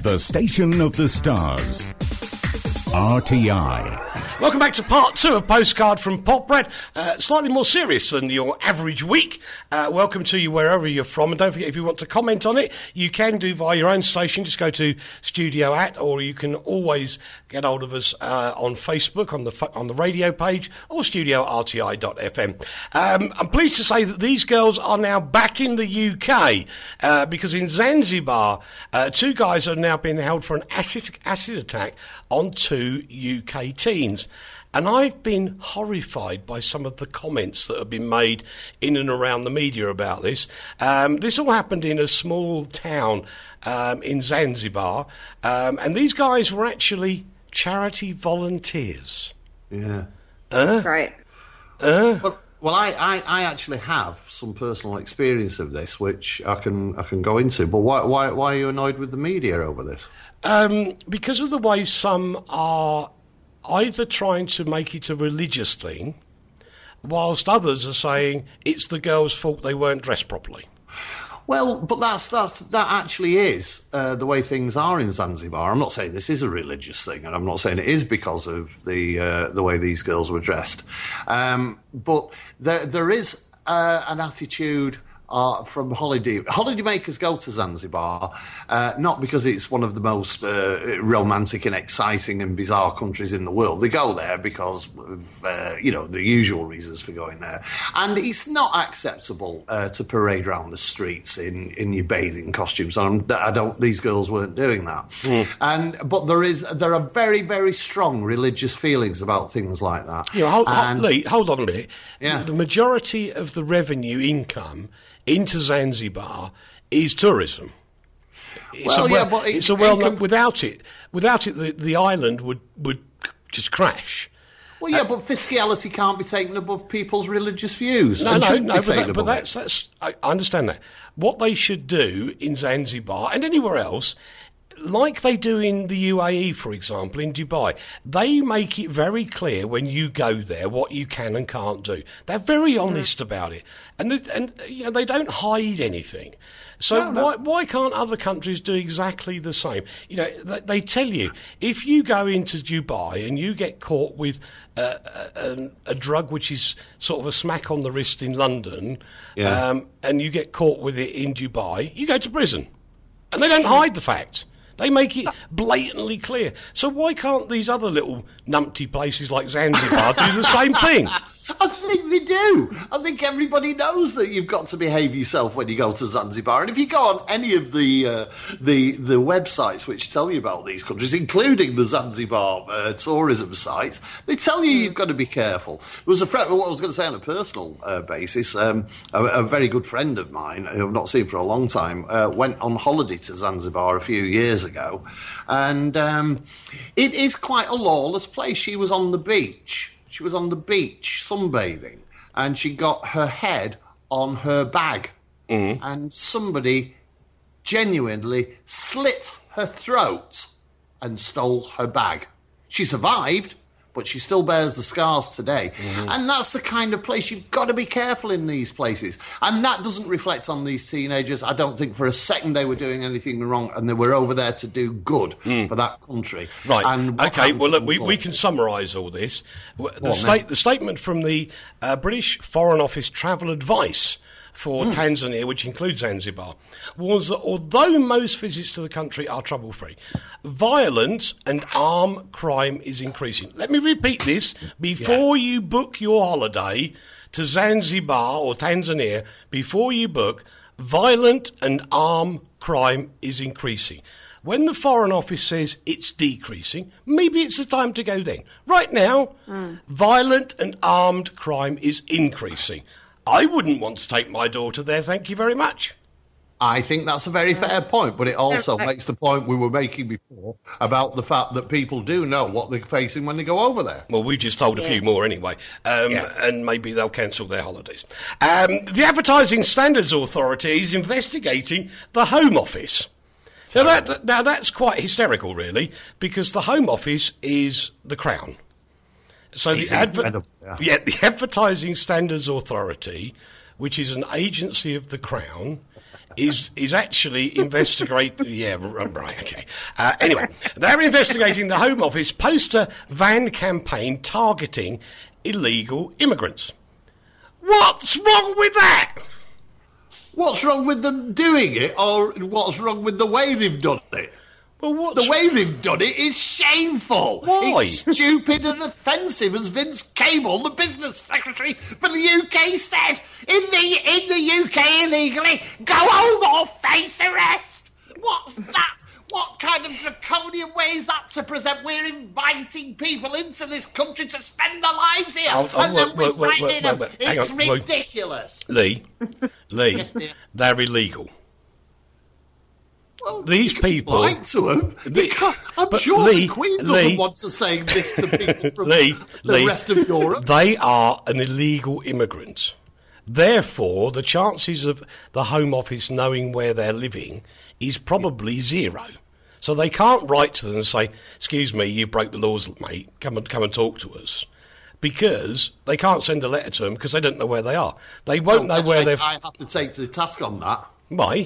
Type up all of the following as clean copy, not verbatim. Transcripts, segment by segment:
The station of the stars. RTI. Welcome back to part 2 of Postcard from Potbread. Slightly more serious than your average week. Welcome to you wherever you're from. And don't forget, if you want to comment on it, you can do via your own station. Just go to Studio @ or you can always get hold of us on Facebook, on the radio page, or studio@rti.fm. I'm pleased to say that these girls are now back in the UK because in Zanzibar, 2 guys have now been held for an acid attack on 2 UK teens. And I've been horrified by some of the comments that have been made in and around the media about this. This all happened in a small town in Zanzibar, and these guys were actually charity volunteers. Yeah. Right. Well, I actually have some personal experience of this, which I can go into. But why are you annoyed with the media over this? Because of the way some are either trying to make it a religious thing, whilst others are saying it's the girls' fault they weren't dressed properly. Well, but that actually is the way things are in Zanzibar. I'm not saying this is a religious thing, and I'm not saying it is because of the way these girls were dressed. But there is an attitude from holidaymakers go to Zanzibar, not because it's one of the most romantic and exciting and bizarre countries in the world. They go there because of the usual reasons for going there, and it's not acceptable to parade around the streets in your bathing costumes. And these girls weren't doing that. But there are very, very strong religious feelings about things like that. Lee, hold on a minute. Yeah. The majority of the revenue income into Zanzibar is tourism. Without it, the island would just crash. Well, yeah, but fiscality can't be taken above people's religious views. I understand that. What they should do in Zanzibar and anywhere else, like they do in the UAE, for example, in Dubai, they make it very clear when you go there what you can and can't do. They're very honest about it, and they don't hide anything. So why can't other countries do exactly the same? They tell you if you go into Dubai and you get caught with a drug which is sort of a smack on the wrist in London, and you get caught with it in Dubai, you go to prison, and they don't hide the fact. They make it blatantly clear. So why can't these other little numpty places like Zanzibar do the same thing? I think they do. I think everybody knows that you've got to behave yourself when you go to Zanzibar. And if you go on any of the websites which tell you about these countries, including the Zanzibar tourism sites, they tell you you've got to be careful. There was a friend, what I was going to say on a personal basis, a very good friend of mine, who I've not seen for a long time, went on holiday to Zanzibar a few years ago. And it is quite a lawless place. She was on the beach. Sunbathing, and she got her head on her bag, and somebody genuinely slit her throat and stole her bag. She survived, but she still bears the scars today. And that's the kind of place you've got to be careful in these places. And that doesn't reflect on these teenagers. I don't think for a second they were doing anything wrong, and they were over there to do good for that country. Right. And OK, well, look, we can summarise all this. The statement from the British Foreign Office Travel Advice for Tanzania, which includes Zanzibar, was that although most visits to the country are trouble-free, violence and armed crime is increasing. Let me repeat this. Before you book your holiday to Zanzibar or Tanzania, before you book, violent and armed crime is increasing. When the Foreign Office says it's decreasing, maybe it's the time to go then. Right now, violent and armed crime is increasing. I wouldn't want to take my daughter there, thank you very much. I think that's a very fair point, but it also makes the point we were making before about the fact that people do know what they're facing when they go over there. Well, we've just told a few more anyway, and maybe they'll cancel their holidays. The Advertising Standards Authority is investigating the Home Office. Now that's quite hysterical, really, because the Home Office is the Crown. So the Advertising Standards Authority, which is an agency of the Crown, is actually investigating. Yeah, right, okay. Anyway, they're investigating the Home Office poster van campaign targeting illegal immigrants. What's wrong with that? What's wrong with them doing it, or what's wrong with the way they've done it? Well, the way they've done it is shameful. Why? It's stupid and offensive, as Vince Cable, the business secretary for the UK, said. In the UK, illegally, go home or face arrest. What's that? What kind of draconian way is that to present? We're inviting people into this country to spend their lives here, and then we're frightening them. It's ridiculous. Lee, Yes, dear. they're illegal. Well, These people... Like to them. I'm sure the Queen doesn't want to say this to people from the rest of Europe. They are an illegal immigrant. Therefore, the chances of the Home Office knowing where they're living is probably zero. So they can't write to them and say, excuse me, you broke the laws, mate, come and talk to us. Because they can't send a letter to them because they don't know where they are. They won't know where they're... I have to take the task on that. Why?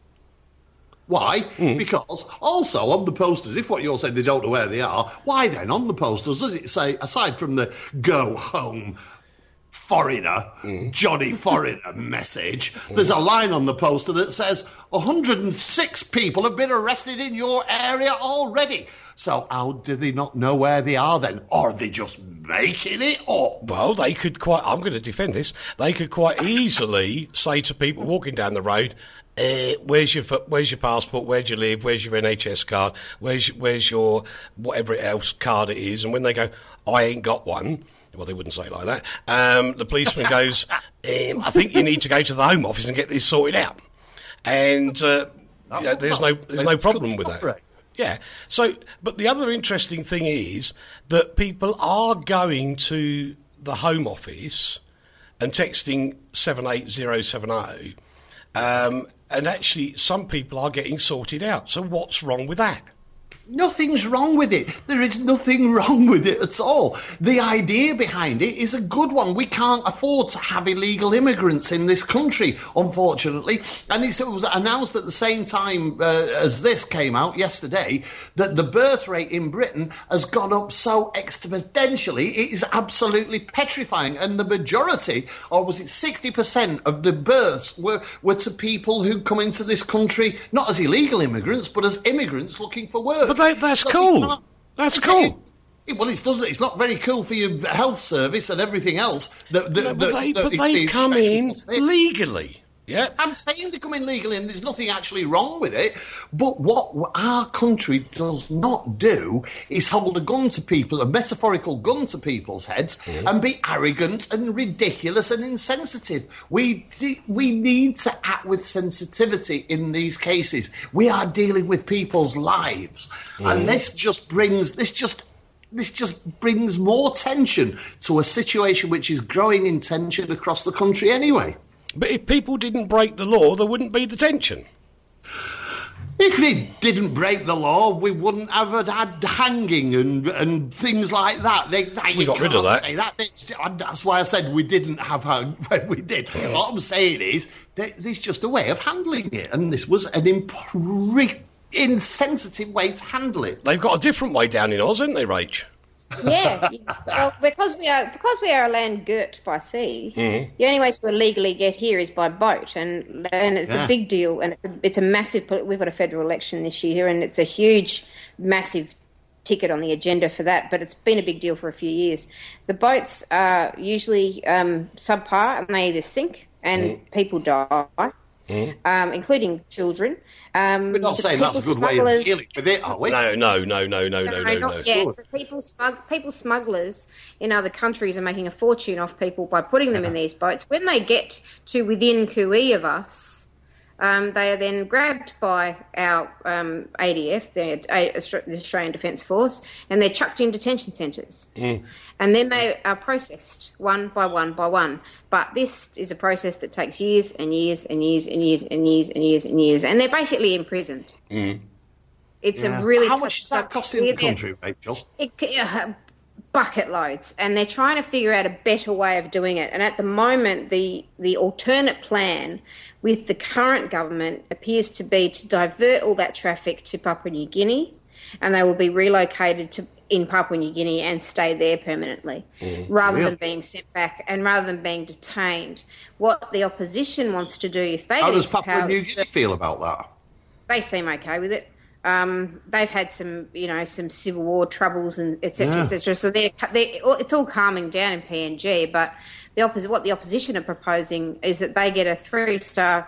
Why? Because also on the posters, if what you're saying they don't know where they are, why then on the posters does it say, aside from the go home foreigner, Johnny Foreigner message, there's a line on the poster that says 106 people have been arrested in your area already. So how do they not know where they are then? Or are they just making it up? Well, they could I'm going to defend this, they could quite easily say to people walking down the road, where's your passport? Where do you live? Where's your NHS card? Where's your whatever else card it is? And when they go, I ain't got one. Well, they wouldn't say it like that. The policeman goes, I think you need to go to the Home Office and get this sorted out. And there's no problem with that. Yeah. So, but the other interesting thing is that people are going to the Home Office and texting 78070. And actually, some people are getting sorted out. So what's wrong with that? Nothing's wrong with it. There is nothing wrong with it at all. The idea behind it is a good one. We can't afford to have illegal immigrants in this country, unfortunately. And it was announced at the same time as this came out yesterday that the birth rate in Britain has gone up so exponentially, it is absolutely petrifying. And the majority, or was it 60% of the births were to people who come into this country, not as illegal immigrants, but as immigrants looking for work. But that's cool. That's cool. Well, it's not very cool for your health service and everything else. But they come in legally. Yeah, I'm saying they come in legally, and there's nothing actually wrong with it. But what our country does not do is hold a gun to people, a metaphorical gun to people's heads, and be arrogant and ridiculous and insensitive. We need to act with sensitivity in these cases. We are dealing with people's lives, and this just brings more tension to a situation which is growing in tension across the country anyway. But if people didn't break the law, there wouldn't be the tension. If they didn't break the law, we wouldn't have had hanging and things like that. We got rid of that. Say that. That's why I said we didn't have when we did. What I'm saying is there's just a way of handling it, and this was an insensitive way to handle it. They've got a different way down in Oz, haven't they, Rach? Yeah, well, because we are a land girt by sea, the only way to illegally get here is by boat, and it's a big deal, and it's a massive. We've got a federal election this year, and it's a huge, massive ticket on the agenda for that. But it's been a big deal for a few years. The boats are usually subpar, and they either sink and people die. Including children. We're not saying that's a good way of dealing with it, are we? No. Yeah, but people smugglers in other countries are making a fortune off people by putting them in these boats. When they get to within cooee of us, they are then grabbed by our ADF, the Australian Defence Force, and they're chucked in detention centres. And then they are processed one by one by one. But this is a process that takes years and years and years and years and years and years and years, and they're basically imprisoned. It's a really How much is that costing the country, Rachel? Bucket loads, and they're trying to figure out a better way of doing it. And at the moment, the alternate plan with the current government appears to be to divert all that traffic to Papua New Guinea, and they will be relocated in Papua New Guinea and stay there permanently, rather than being sent back and rather than being detained. What the opposition wants to do, if they How get does Papua New Guinea feel about that? They seem okay with it. They've had some civil war troubles and et cetera, et cetera. So it's all calming down in PNG. But what the opposition are proposing is that they get a 3-star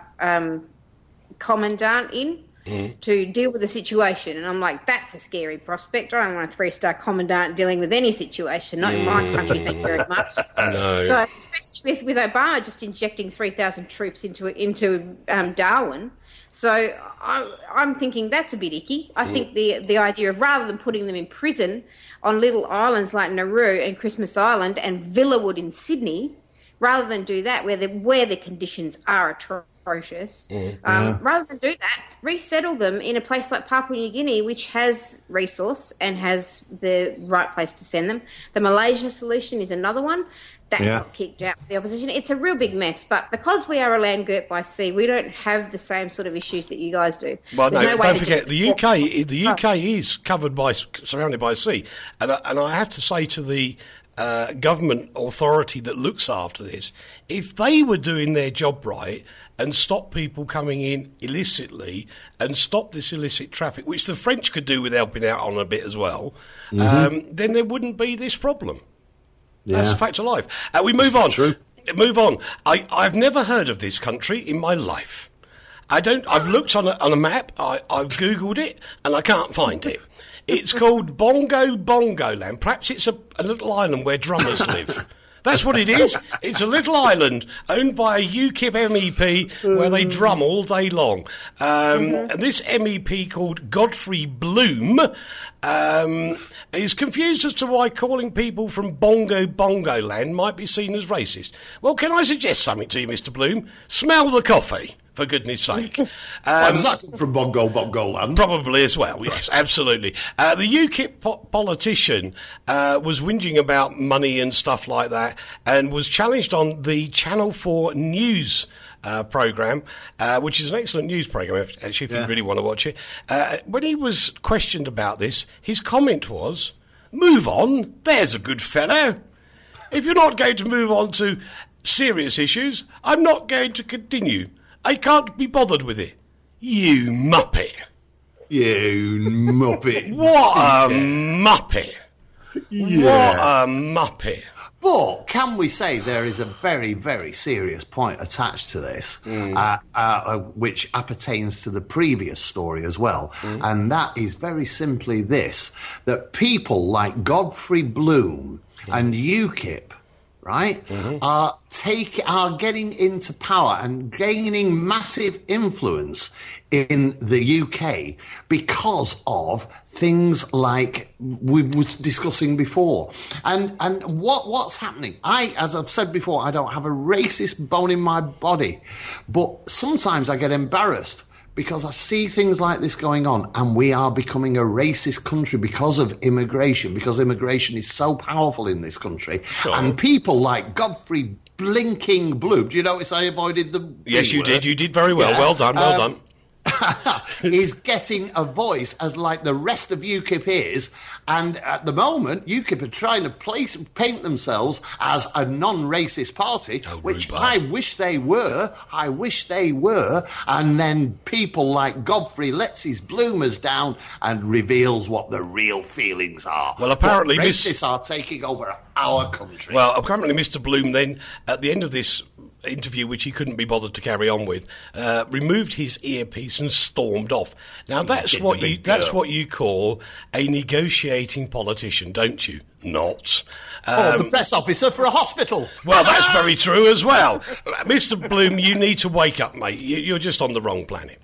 commandant in to deal with the situation. And I'm like, that's a scary prospect. I don't want a 3-star commandant dealing with any situation. Not in my country, thank you very much. No. So especially with Obama just injecting 3,000 troops into Darwin. So I'm thinking that's a bit icky. I think the idea of rather than putting them in prison on little islands like Nauru and Christmas Island and Villawood in Sydney, rather than do that where the conditions are atrocious, rather than do that, resettle them in a place like Papua New Guinea, which has resource and has the right place to send them. The Malaysia solution is another one. That got kicked out with the opposition. It's a real big mess, but because we are a land girt by sea, we don't have the same sort of issues that you guys do. Well, no, don't forget the UK is surrounded by sea, and I have to say to the government authority that looks after this, if they were doing their job right and stop people coming in illicitly and stop this illicit traffic, which the French could do with helping out on a bit as well, then there wouldn't be this problem. That's a fact of life. We move on. True. Move on. I've never heard of this country in my life. I've looked on a map. I've Googled it, and I can't find it. It's called Bongo Land. Perhaps it's a little island where drummers live. That's what it is. It's a little island owned by a UKIP MEP where they drum all day long. And this MEP called Godfrey Bloom is confused as to why calling people from Bongo Land might be seen as racist. Well, can I suggest something to you, Mr. Bloom? Smell the coffee, for goodness sake. Does that come from Bongo Land? Probably as well, yes, absolutely. The UKIP politician was whinging about money and stuff like that and was challenged on the Channel 4 News programme, which is an excellent news programme, actually, if you really want to watch it. When he was questioned about this, his comment was, "Move on, there's a good fellow. If you're not going to move on to serious issues, I'm not going to continue. I can't be bothered with it." You muppet. You muppet. What a muppet. Yeah. What a muppet. But can we say there is a very, very serious point attached to this, which appertains to the previous story as well, and that is very simply this, that people like Godfrey Bloom and UKIP, right, are getting into power and gaining massive influence in the UK because of things like we were discussing before. And what's happening? As I've said before, I don't have a racist bone in my body, but sometimes I get embarrassed because I see things like this going on, and we are becoming a racist country because of immigration, because immigration is so powerful in this country. Sure. And people like Godfrey Blinking Bloom, do you notice I avoided the Yes, you did. You did very well. Yeah. Well done. is getting a voice as like the rest of UKIP is, and at the moment UKIP are trying to paint themselves as a non-racist party, which I wish they were, and then people like Godfrey lets his bloomers down and reveals what the real feelings are. Well, apparently racists are taking over our country. Well, apparently Mr. Bloom then, at the end of this interview, which he couldn't be bothered to carry on with, removed his earpiece and stormed off. Now that's what you call a negotiating politician, don't you? Not. The press officer for a hospital. Well, that's very true as well. Mr. Bloom, you need to wake up, mate. You're just on the wrong planet.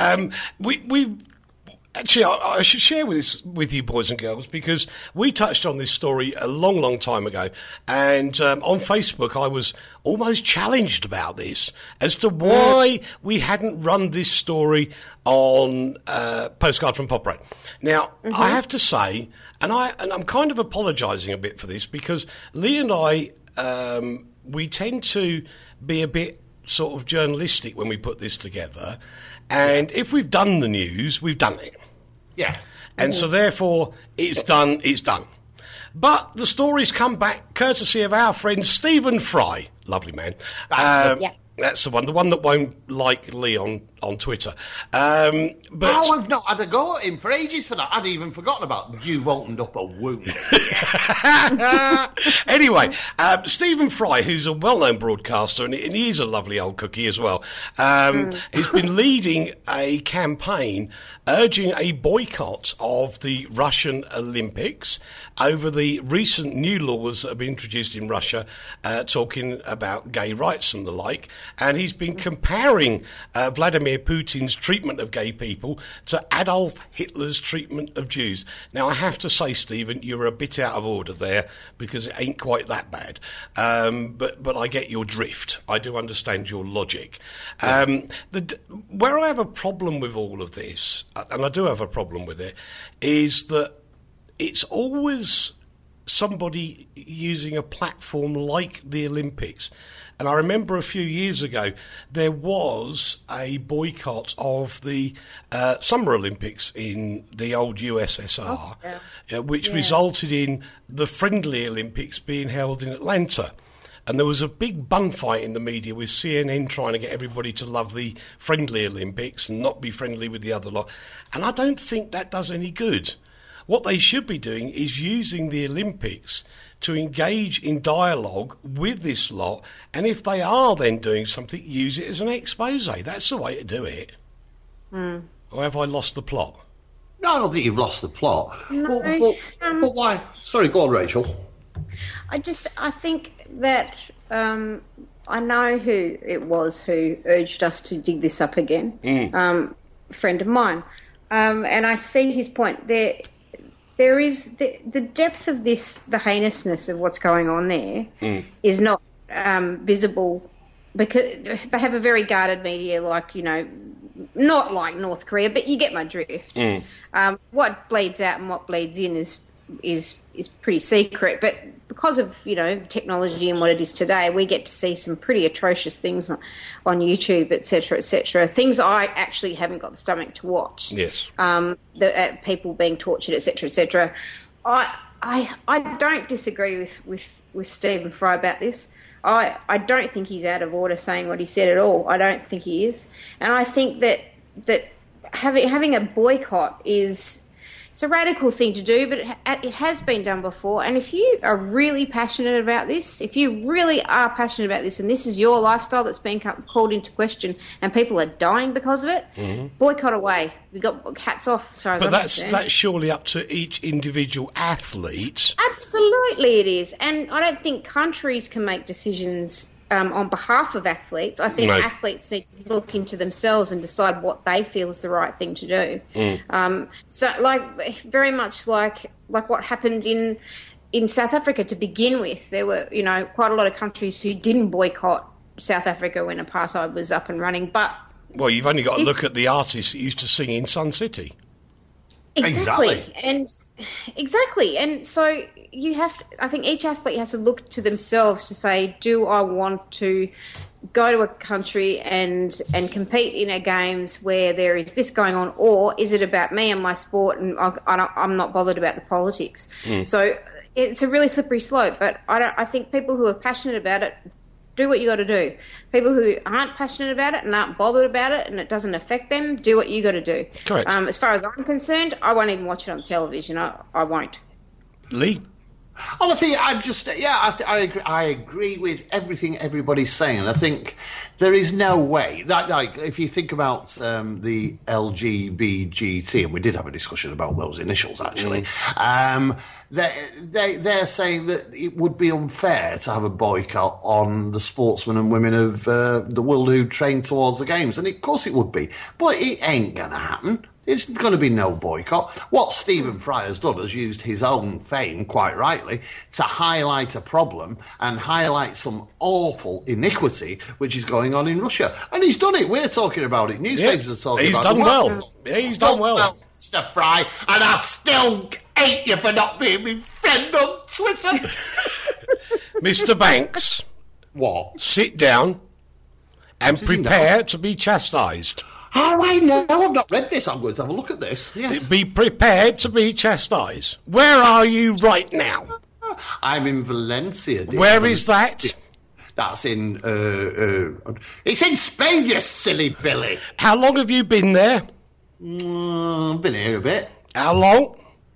Actually, I should share with you, boys and girls, because we touched on this story a long, long time ago, and on Facebook I was almost challenged about this as to why we hadn't run this story on Postcard from Pop Rat. Now, I have to say, and I'm kind of apologising a bit for this, because Lee and I, we tend to be a bit sort of journalistic when we put this together, and if we've done the news, we've done it. Yeah. And so therefore, it's done. But the stories come back courtesy of our friend Stephen Fry. Lovely man. That's the one that won't like Lee on Twitter. But I've not had a go at him for ages for that. I'd even forgotten about you've opened up a wound. Anyway, Stephen Fry, who's a well-known broadcaster, and he is a lovely old cookie as well, has been leading a campaign urging a boycott of the Russian Olympics over the recent new laws that have been introduced in Russia, talking about gay rights and the like. And he's been comparing Vladimir Putin's treatment of gay people to Adolf Hitler's treatment of Jews. Now, I have to say, Stephen, you're a bit out of order there, because it ain't quite that bad. But I get your drift. I do understand your logic. Where I have a problem with all of this, and I do have a problem with it, is that it's always somebody using a platform like the Olympics. And I remember a few years ago there was a boycott of the Summer Olympics in the old USSR, which resulted in the Friendly Olympics being held in Atlanta. And there was a big bun fight in the media with CNN trying to get everybody to love the Friendly Olympics and not be friendly with the other lot. And I don't think that does any good. What they should be doing is using the Olympics to engage in dialogue with this lot, and if they are then doing something, use it as an expose. That's the way to do it. Or have I lost the plot? No, I don't think you've lost the plot. No, but why? Sorry, go on, Rachel. I think that I know who it was who urged us to dig this up again. A friend of mine. And I see his point. There is the depth of this, the heinousness of what's going on there is not visible, because they have a very guarded media, like, not like North Korea, but you get my drift. What bleeds out and what bleeds in is pretty secret, but because of technology and what it is today, we get to see some pretty atrocious things on YouTube, etc., things I actually haven't got the stomach to watch. Yes. People being tortured, etc. I don't disagree with Stephen Fry about this. I don't think he's out of order saying what he said at all. I don't think he is, and I think that having a boycott it's a radical thing to do, but it has been done before. And if you are really passionate about this, and this is your lifestyle that's being called into question, and people are dying because of it, boycott away. We've got hats off, as far as I'm concerned. But that's surely up to each individual athlete. Absolutely it is. And I don't think countries can make decisions on behalf of athletes. I think athletes need to look into themselves and decide what they feel is the right thing to do. So, very much like what happened in South Africa to begin with. There were, quite a lot of countries who didn't boycott South Africa when apartheid was up and running. But you've only got to look at the artists that used to sing in Sun City. Exactly. And so I think each athlete has to look to themselves to say, do I want to go to a country and compete in a games where there is this going on, or is it about me and my sport and I'm not bothered about the politics? So it's a really slippery slope, but I think people who are passionate about it, do what you got to do. People who aren't passionate about it and aren't bothered about it and it doesn't affect them, do what you got to do. Correct. As far as I'm concerned, I won't even watch it on television. I won't. Lee? Honestly, I agree with everything everybody's saying. And I think there is no way that, if you think about the LGBTG, and we did have a discussion about those initials actually, they're saying that it would be unfair to have a boycott on the sportsmen and women of the world who train towards the games, and of course it would be, but it ain't going to happen. There's going to be no boycott. What Stephen Fry has done is used his own fame, quite rightly, to highlight a problem and highlight some awful iniquity which is going on in Russia. And he's done it. We're talking about it. Newspapers are talking about it. He's done well. Mr. Fry, and I still hate you for not being my friend on Twitter. Mr. Banks. What? Sit down And prepare to be chastised. Oh, I know. I've not read this. I'm going to have a look at this. Yes. Be prepared to be chastised. Where are you right now? I'm in Valencia. Dear. Where is that? That's in... it's in Spain, you silly Billy. How long have you been there? I've been here a bit. How long?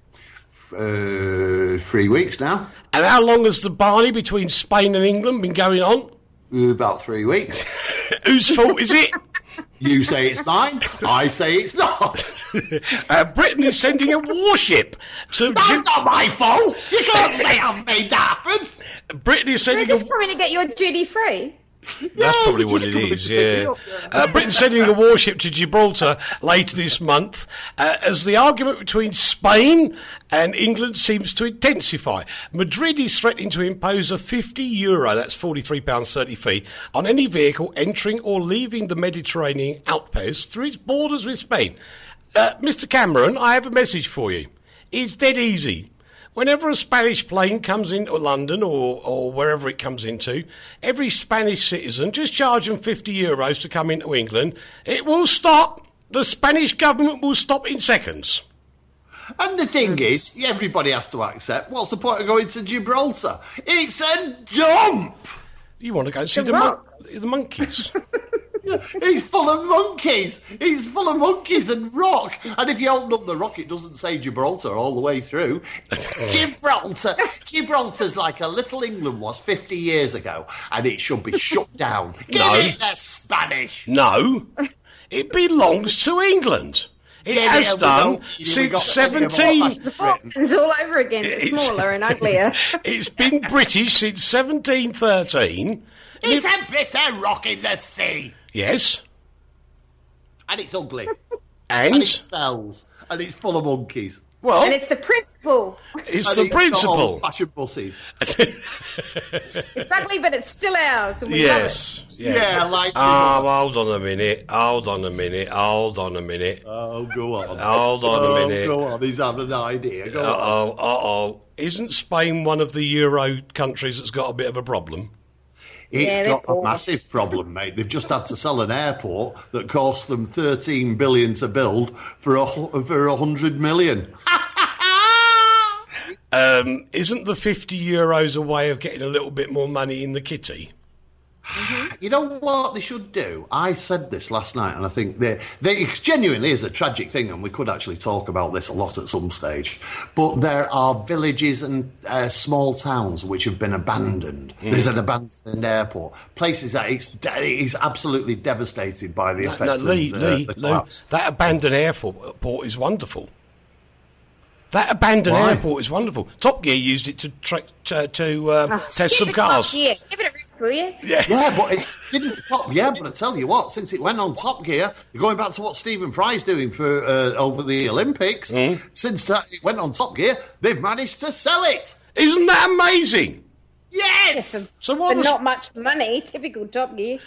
3 weeks now. And how long has the barney between Spain and England been going on? About 3 weeks. Whose fault is it? You say it's mine, I say it's not. Britain is sending a warship to... That's not my fault. You can't say I've made that happen. Britain is sending... They're just coming to get your duty free. That's probably what it is, yeah. Britain's sending a warship to Gibraltar later this month as the argument between Spain and England seems to intensify. Madrid is threatening to impose a €50, that's £43.30 fee, on any vehicle entering or leaving the Mediterranean outpost through its borders with Spain. Mr. Cameron, I have a message for you. It's dead easy. Whenever a Spanish plane comes into London or wherever it comes into, every Spanish citizen, just charge them €50 to come into England. It will stop. The Spanish government will stop in seconds. And the thing is, everybody has to accept, what's the point of going to Gibraltar? It's a dump! You want to go and see the monkeys. He's full of monkeys. He's full of monkeys and rock. And if you open up the rock, it doesn't say Gibraltar all the way through. Gibraltar. Gibraltar's like a little England was 50 years ago, and it should be shut down. Give it the Spanish. No, it belongs to England. It has done since 17... The Falklands all over again, but smaller and uglier. It's been British since 1713. It's a bit of rock in the sea. Yes. And it's ugly. And it smells. And it's full of monkeys. Well, and it's the principle. It's the principle. Old-fashioned buses. It's ugly, but it's still ours, and we love it. Yeah, like... hold on a minute. Oh, go on. Hold on a minute. Go on, he's having an idea. Go on. Isn't Spain one of the Euro countries that's got a bit of a problem? It's got a massive problem, mate. They've just had to sell an airport that cost them $13 billion to build for $100 million. Isn't the €50 a way of getting a little bit more money in the kitty? Mm-hmm. You know what they should do? I said this last night, and I think it genuinely is a tragic thing, and we could actually talk about this a lot at some stage. But there are villages and small towns which have been abandoned. There's an abandoned airport. Places that it's absolutely devastated by the effects of the collapse. That abandoned airport is wonderful. That abandoned airport is wonderful. Top Gear used it to test some cars. Top Gear. Give it a rest, will you? Yeah, but it didn't top. Yeah, but I tell you what, since it went on Top Gear, going back to what Stephen Fry's doing for over the Olympics, since it went on Top Gear, they've managed to sell it. Isn't that amazing? Yes. So what? Not much money. Typical Top Gear.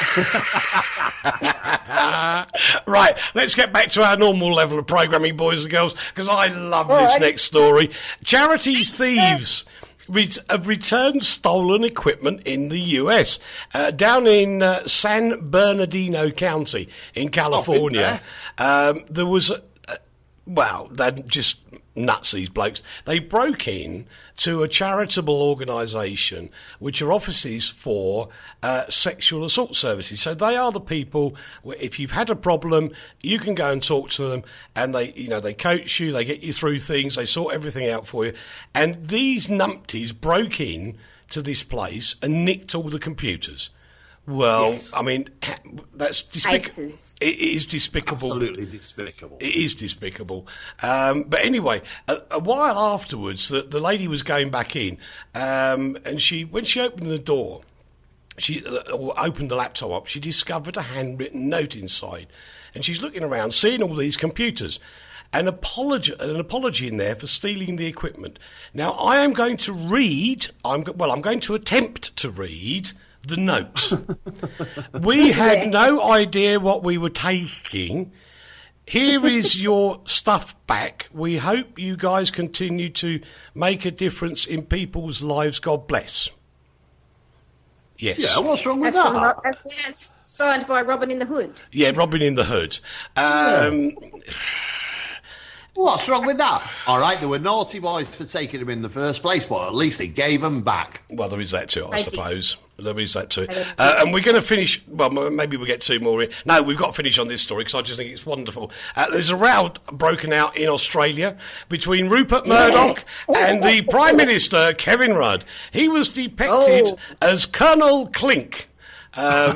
Right, let's get back to our normal level of programming, boys and girls, because I love this next story. Charity thieves have returned stolen equipment in the US. Down in San Bernardino County in California, there was... they're just nuts, these blokes. They broke in to a charitable organisation which are offices for sexual assault services. So they are the people where if you've had a problem, you can go and talk to them, and they coach you, they get you through things, they sort everything out for you. And these numpties broke in to this place and nicked all the computers. Well, yes. I mean, that's despicable. It is despicable. Absolutely despicable. It is despicable. But anyway, a while afterwards, the lady was going back in, and when she opened the door, she opened the laptop up, she discovered a handwritten note inside. And she's looking around, seeing all these computers. An apology in there for stealing the equipment. Now, I am going to read, I'm going to attempt to read the note. We had no idea what we were taking. Here is your stuff back. We hope you guys continue to make a difference in people's lives. God bless. Yes. Yeah, what's wrong with that? That's signed by Robin in the Hood. Yeah, Robin in the Hood. What's wrong with that? All right, there were naughty boys for taking him in the first place, but at least he gave them back. Well, there is that too, I suppose. There is that too. And we're going to finish, well, maybe we'll get two more in. No, we've got to finish on this story because I just think it's wonderful. There's a row broken out in Australia between Rupert Murdoch and the Prime Minister, Kevin Rudd. He was depicted as Colonel Clink. A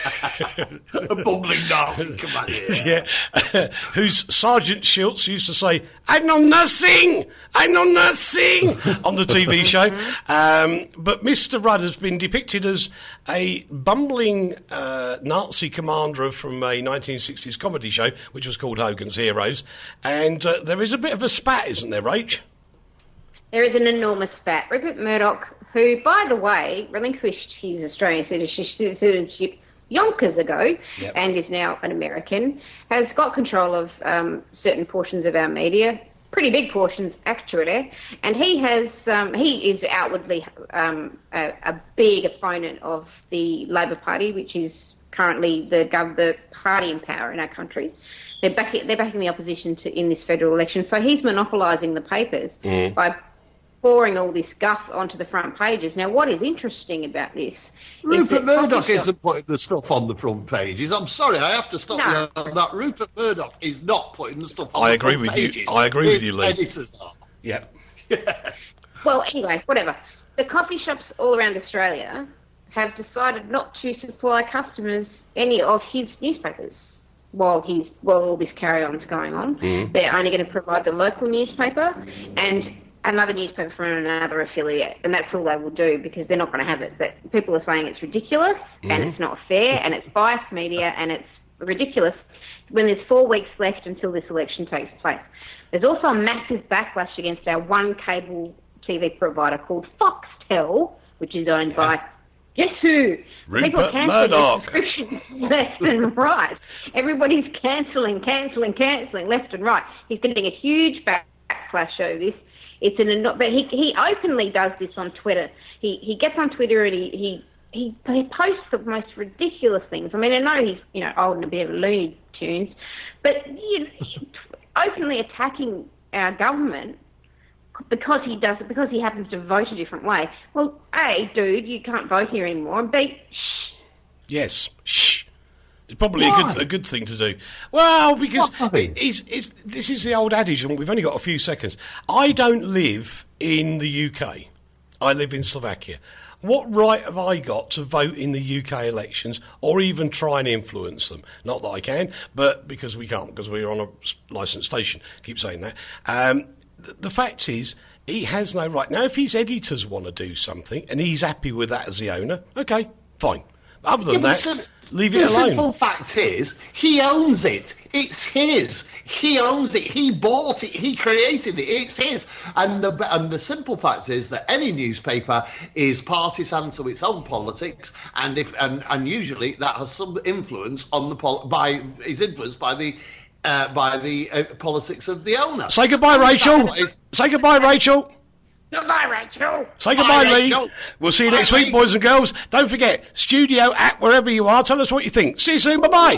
bumbling Nazi commander. Yeah, whose Sergeant Schultz used to say, "I know nothing on the TV show. But Mr. Rudd has been depicted as a bumbling Nazi commander from a 1960s comedy show, which was called Hogan's Heroes. And there is a bit of a spat, isn't there, Rach? There is an enormous spat. Rupert Murdoch, who, by the way, relinquished his Australian citizenship yonkers ago and is now an American, has got control of certain portions of our media, pretty big portions actually, and he is outwardly a big opponent of the Labor Party, which is currently the party in power in our country. They're backing the opposition in this federal election, so he's monopolising the papers by pouring all this guff onto the front pages. Now, what is interesting about this Rupert Murdoch isn't putting the stuff on the front pages. I'm sorry, I have to stop you on that. Rupert Murdoch is not putting the stuff on the front pages. I agree with you, Lee. Editors are. Yeah. Well, anyway, whatever. The coffee shops all around Australia have decided not to supply customers any of his newspapers while all this carry-on's going on. They're only going to provide the local newspaper and another newspaper from another affiliate, and that's all they will do because they're not going to have it. But people are saying it's ridiculous and it's not fair and it's biased media and it's ridiculous when there's 4 weeks left until this election takes place. There's also a massive backlash against our one cable TV provider called Foxtel, which is owned by guess who? Rupert Murdoch. Subscriptions left and right. Everybody's cancelling left and right. He's getting a huge backlash over this. But he openly does this on Twitter. He gets on Twitter and he posts the most ridiculous things. I mean, I know he's old and a bit of Looney Tunes, but openly attacking our government because he happens to vote a different way. Well, A, dude, you can't vote here anymore. And B, shh. Yes, shh. It's probably a good thing to do. Well, because this is the old adage, and we've only got a few seconds. I don't live in the UK. I live in Slovakia. What right have I got to vote in the UK elections or even try and influence them? Not that I can, but because we can't, because we're on a licensed station. Keep saying that. The fact is, he has no right. Now, if his editors want to do something and he's happy with that as the owner, okay, fine. Other than that, leave it alone. The simple fact is, he owns it. It's his. He owns it. He bought it. He created it. It's his. And the simple fact is that any newspaper is partisan to its own politics, and usually that has some influence on is influenced by the politics of the owner. Say goodbye, Rachel. Say goodbye, Rachel. Goodbye, Rachel. Say goodbye, Lee. We'll see you next week, boys and girls. Don't forget, studio at wherever you are. Tell us what you think. See you soon. Bye-bye.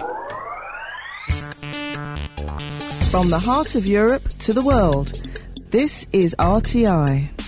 From the heart of Europe to the world, this is RTI.